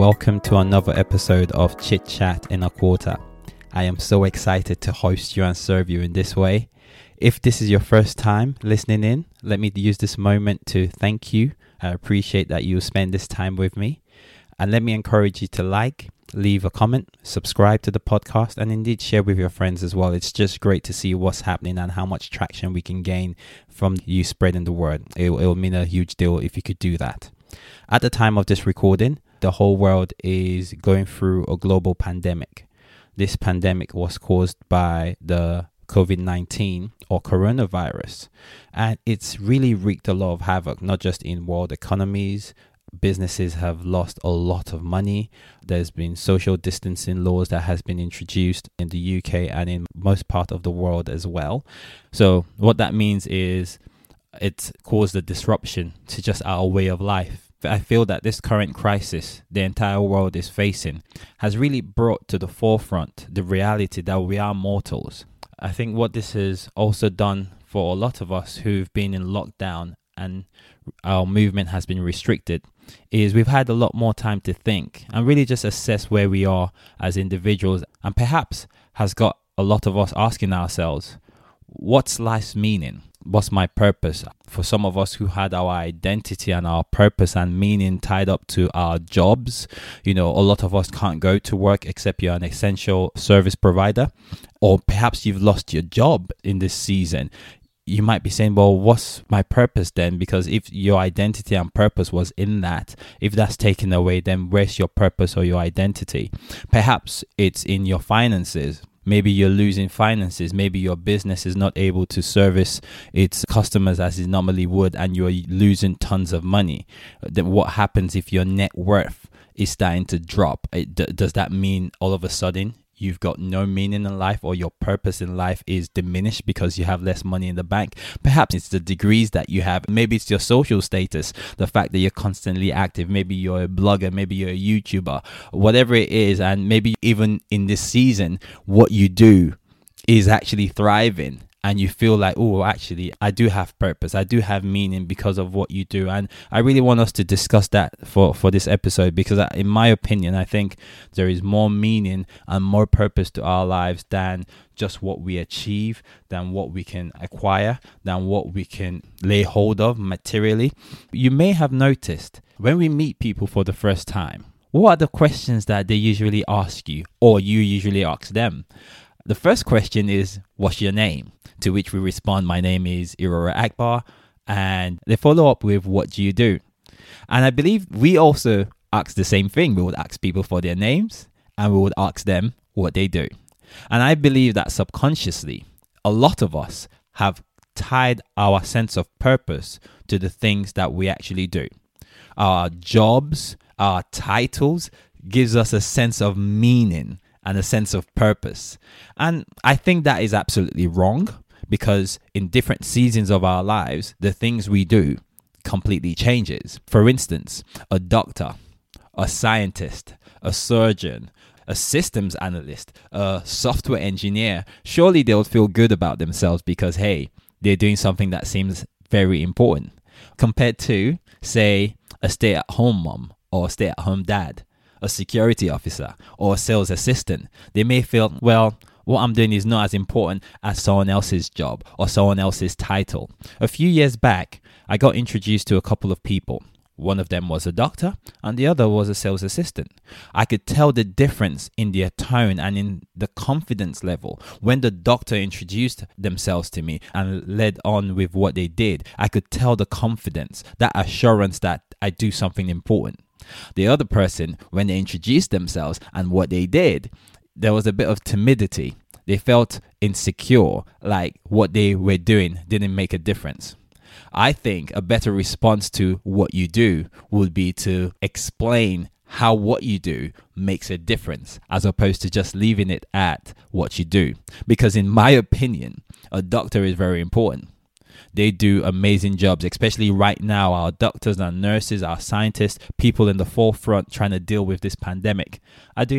welcome to another episode of Chit Chat in a Quarter. I am so excited to host you and serve you in this way. If this is your first time listening in, let me use this moment to thank you. I appreciate that you spend this time with me. And let me encourage you to like, leave a comment, subscribe to the podcast, and indeed share with your friends as well. It's just great to see what's happening and how much traction we can gain from you spreading the word. It'll mean a huge deal if you could do that. At the time of this recording, the whole world is going through a global pandemic. This pandemic was caused by the COVID-19 or coronavirus, and it's really wreaked a lot of havoc, not just in world economies. Businesses have lost a lot of money. There's been social distancing laws that has been introduced in the UK and in most part of the world as well. So what that means is it's caused a disruption to just our way of life. I feel that this current crisis the entire world is facing has really brought to the forefront the reality that we are mortals. I think what this has also done for a lot of us who've been in lockdown and our movement has been restricted is we've had a lot more time to think and really just assess where we are as individuals, and perhaps has got a lot of us asking ourselves, what's life's meaning? What's my purpose? For some of us who had our identity and our purpose and meaning tied up to our jobs, a lot of us can't go to work except you're an essential service provider, or perhaps you've lost your job in this season. You might be saying, well, what's my purpose then? Because if your identity and purpose was in that, if that's taken away, then where's your purpose or your identity? Perhaps it's in your finances. Maybe you're losing finances. Maybe your business is not able to service its customers as it normally would, and you're losing tons of money. Then what happens if your net worth is starting to drop? Does that mean all of a sudden you've got no meaning in life, or your purpose in life is diminished because you have less money in the bank? Perhaps it's the degrees that you have. Maybe it's your social status, the fact that you're constantly active. Maybe you're a blogger, maybe you're a YouTuber, whatever it is. And maybe even in this season, what you do is actually thriving. And you feel like, oh, actually, I do have purpose. I do have meaning because of what you do. And I really want us to discuss that for this episode, because in my opinion, I think there is more meaning and more purpose to our lives than just what we achieve, than what we can acquire, than what we can lay hold of materially. You may have noticed when we meet people for the first time, what are the questions that they usually ask you, or you usually ask them? The first question is, what's your name? To which we respond, my name is Irora Akbar. And they follow up with, what do you do? And I believe we also ask the same thing. We would ask people for their names, and we would ask them what they do. And I believe that subconsciously, a lot of us have tied our sense of purpose to the things that we actually do. Our jobs, our titles gives us a sense of meaning and a sense of purpose. And I think that is absolutely wrong, because in different seasons of our lives, the things we do completely changes. For instance, a doctor, a scientist, a surgeon, a systems analyst, a software engineer, surely they'll feel good about themselves because, hey, they're doing something that seems very important, compared to, say, a stay-at-home mom or a stay-at-home dad, a security officer, or a sales assistant. They may feel, well, what I'm doing is not as important as someone else's job or someone else's title. A few years back, I got introduced to a couple of people. One of them was a doctor and the other was a sales assistant. I could tell the difference in their tone and in the confidence level when the doctor introduced themselves to me and led on with what they did. I could tell the confidence, that assurance that I do something important. The other person, when they introduced themselves and what they did, there was a bit of timidity. They felt insecure, like what they were doing didn't make a difference. I think a better response to what you do would be to explain how what you do makes a difference, as opposed to just leaving it at what you do. Because in my opinion, a doctor is very important. They do amazing jobs, especially right now. Our doctors, our nurses, our scientists, people in the forefront trying to deal with this pandemic are doing an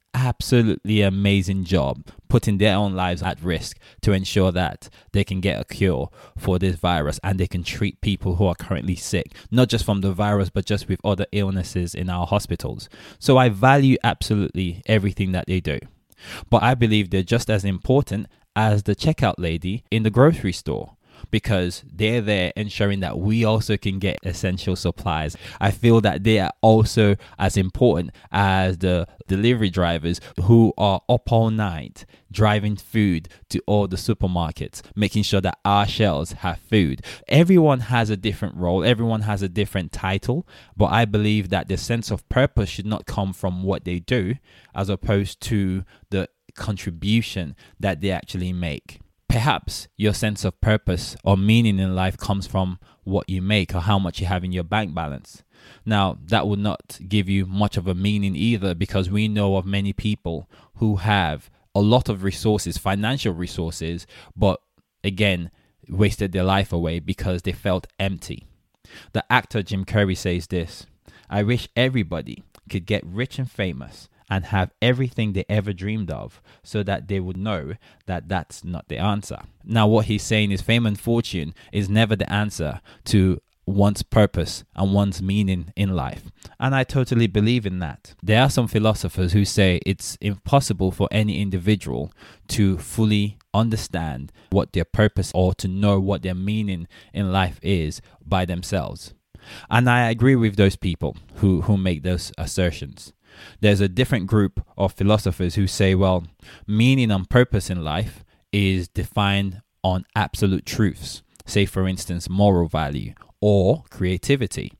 absolutely amazing job putting their own lives at risk to ensure that they can get a cure for this virus and they can treat people who are currently sick, not just from the virus, but just with other illnesses in our hospitals. So I value absolutely everything that they do. But I believe they're just as important as the checkout lady in the grocery store, because they're there ensuring that we also can get essential supplies. I feel that they are also as important as the delivery drivers who are up all night driving food to all the supermarkets, making sure that our shelves have food. Everyone has a different role, everyone has a different title, but I believe that the sense of purpose should not come from what they do as opposed to the contribution that they actually make. Perhaps your sense of purpose or meaning in life comes from what you make or how much you have in your bank balance. Now, that would not give you much of a meaning either, because we know of many people who have a lot of resources, financial resources, but again, wasted their life away because they felt empty. The actor Jim Carrey says this: "I wish everybody could get rich and famous and have everything they ever dreamed of, so that they would know that that's not the answer." Now, what he's saying is fame and fortune is never the answer to one's purpose and one's meaning in life. And I totally believe in that. There are some philosophers who say it's impossible for any individual to fully understand what their purpose or to know what their meaning in life is by themselves. And I agree with those people who make those assertions. There's a different group of philosophers who say, well, meaning and purpose in life is defined on absolute truths, say for instance, moral value or creativity.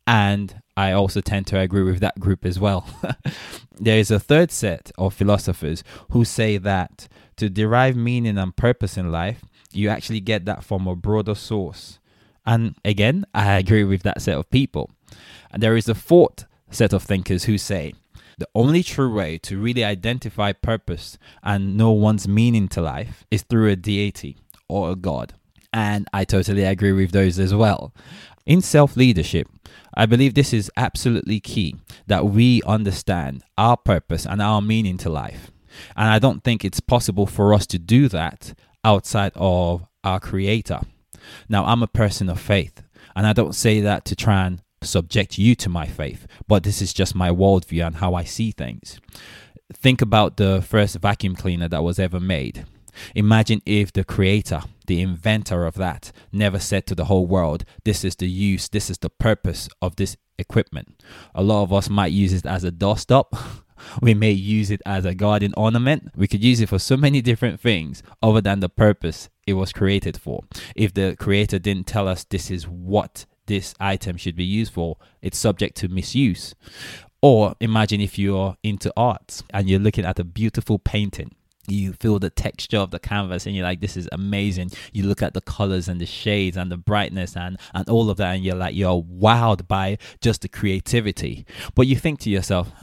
And I also tend to agree with that group as well. There is a third set of philosophers who say that to derive meaning and purpose in life, you actually get that from a broader source. And again, I agree with that set of people. And there is a fourth set of thinkers who say the only true way to really identify purpose and know one's meaning to life is through a deity or a god. And I totally agree with those as well. In self-leadership, I believe this is absolutely key, that we understand our purpose and our meaning to life. And I don't think it's possible for us to do that outside of our Creator. Now, I'm a person of faith, and I don't say that to try and subject you to my faith, but this is just my worldview and how I see things. Think about the first vacuum cleaner that was ever made. Imagine if the creator, the inventor of that, never said to the whole world, this is the use, this is the purpose of this equipment. A lot of us might use it as a doorstop. We may use it as a garden ornament. We could use it for so many different things other than the purpose it was created for. If the creator didn't tell us this is what this item should be used for, it's subject to misuse. Or imagine if you're into arts and you're looking at a beautiful painting. You feel the texture of the canvas and you're like, this is amazing. You look at the colors and the shades and the brightness and all of that, and you're like, you're wowed by just the creativity. But you think to yourself,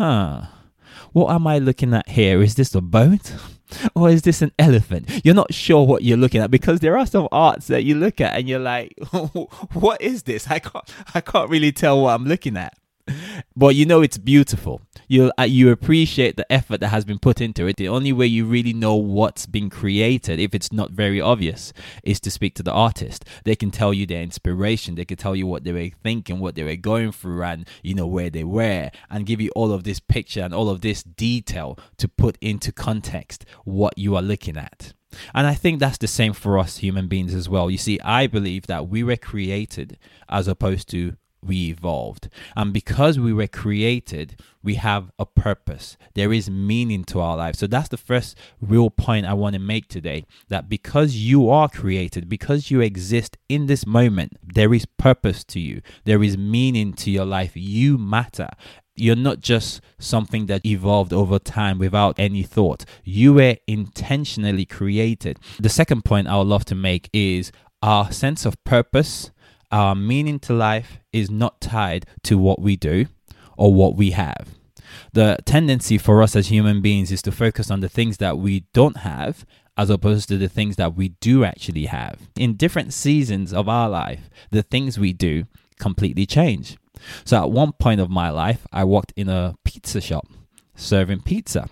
what am I looking at here? Is this a boat? Or is this an elephant? You're not sure what you're looking at, because there are some arts that you look at and you're like, what is this? I can't really tell what I'm looking at. But you know it's beautiful. You appreciate the effort that has been put into it. The only way you really know what's been created, if it's not very obvious, is to speak to the artist. They can tell you their inspiration. They can tell you what they were thinking, what they were going through, and where they were, and give you all of this picture and all of this detail to put into context what you are looking at. And I think that's the same for us human beings as well. You see, I believe that we were created as opposed to we evolved. And because we were created, we have a purpose. There is meaning to our life. So that's the first real point I want to make today, that because you are created, because you exist in this moment, there is purpose to you. There is meaning to your life. You matter. You're not just something that evolved over time without any thought. You were intentionally created. The second point I would love to make is our sense of purpose, our meaning to life is not tied to what we do or what we have. The tendency for us as human beings is to focus on the things that we don't have as opposed to the things that we do actually have. In different seasons of our life, the things we do completely change. So at one point of my life, I worked in a pizza shop serving pizza.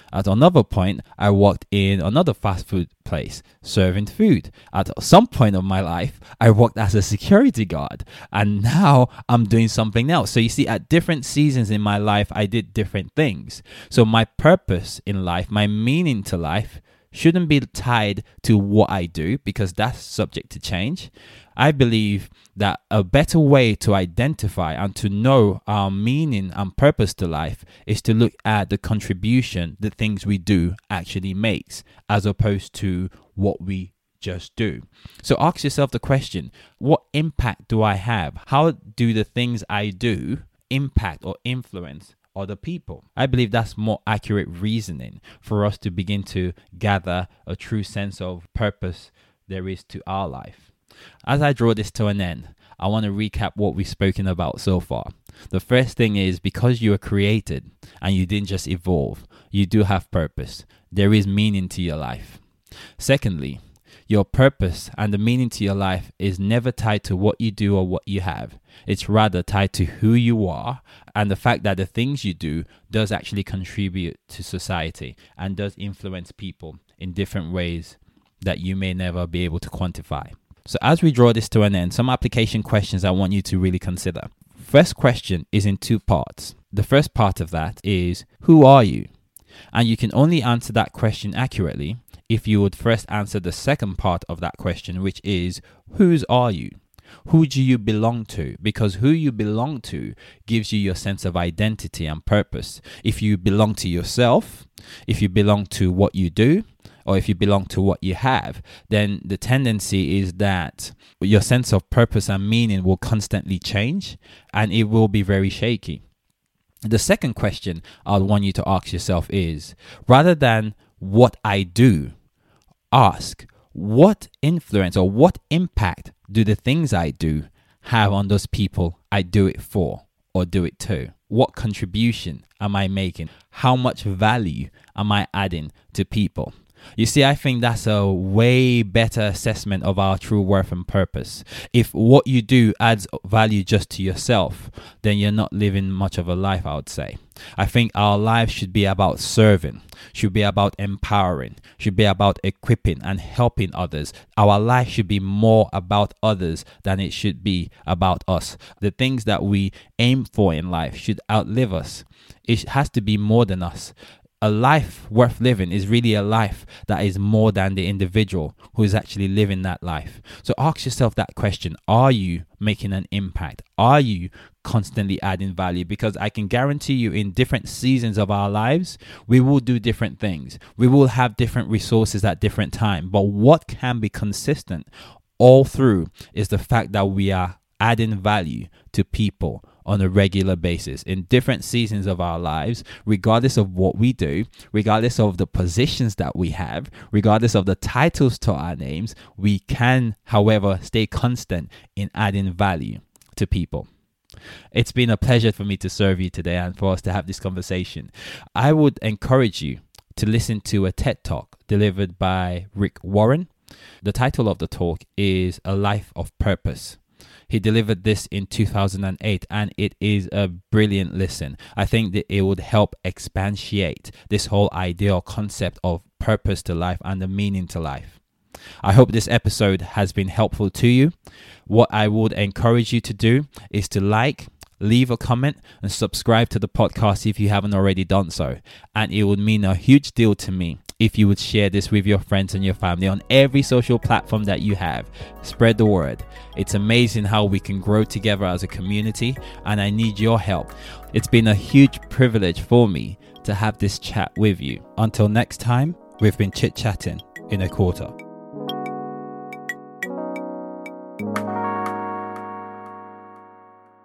At another point, I worked in another fast food place serving food. At some point of my life, I worked as a security guard, and now I'm doing something else. So you see, at different seasons in my life, I did different things. So my purpose in life, my meaning to life, shouldn't be tied to what I do, because that's subject to change. I believe that a better way to identify and to know our meaning and purpose to life is to look at the contribution the things we do actually makes, as opposed to what we just do. So ask yourself the question, what impact do I have? How do the things I do impact or influence other people? I believe that's more accurate reasoning for us to begin to gather a true sense of purpose there is to our life. As I draw this to an end, I want to recap what we've spoken about so far. The first thing is, because you are created and you didn't just evolve, you do have purpose. There is meaning to your life. Secondly, your purpose and the meaning to your life is never tied to what you do or what you have. It's rather tied to who you are and the fact that the things you do does actually contribute to society and does influence people in different ways that you may never be able to quantify. So as we draw this to an end, some application questions I want you to really consider. First question is in two parts. The first part of that is, who are you? And you can only answer that question accurately if you would first answer the second part of that question, which is, whose are you? Who do you belong to? Because who you belong to gives you your sense of identity and purpose. If you belong to yourself, if you belong to what you do, or if you belong to what you have, then the tendency is that your sense of purpose and meaning will constantly change, and it will be very shaky. The second question I would want you to ask yourself is, rather than what I do, ask, what influence or what impact do the things I do have on those people I do it for or do it to? What contribution am I making? How much value am I adding to people? You see, I think that's a way better assessment of our true worth and purpose. If what you do adds value just to yourself, then you're not living much of a life, I would say. I think our lives should be about serving, should be about empowering, should be about equipping and helping others. Our life should be more about others than it should be about us. The things that we aim for in life should outlive us. It has to be more than us. A life worth living is really a life that is more than the individual who is actually living that life. So ask yourself that question. Are you making an impact? Are you constantly adding value? Because I can guarantee you, in different seasons of our lives, we will do different things. We will have different resources at different times. But what can be consistent all through is the fact that we are adding value to people on a regular basis in different seasons of our lives, regardless of what we do, regardless of the positions that we have, regardless of the titles to our names. We can, however, stay constant in adding value to people. It's been a pleasure for me to serve you today and for us to have this conversation. I would encourage you to listen to a TED Talk delivered by Rick Warren. The title of the talk is A Life of Purpose. He delivered this in 2008, and it is a brilliant listen. I think that it would help expatiate this whole idea or concept of purpose to life and the meaning to life. I hope this episode has been helpful to you. What I would encourage you to do is to leave a comment and subscribe to the podcast if you haven't already done so. And it would mean a huge deal to me if you would share this with your friends and your family on every social platform that you have. Spread the word. It's amazing how we can grow together as a community, and I need your help. It's been a huge privilege for me to have this chat with you. Until next time, we've been chit-chatting in a quarter.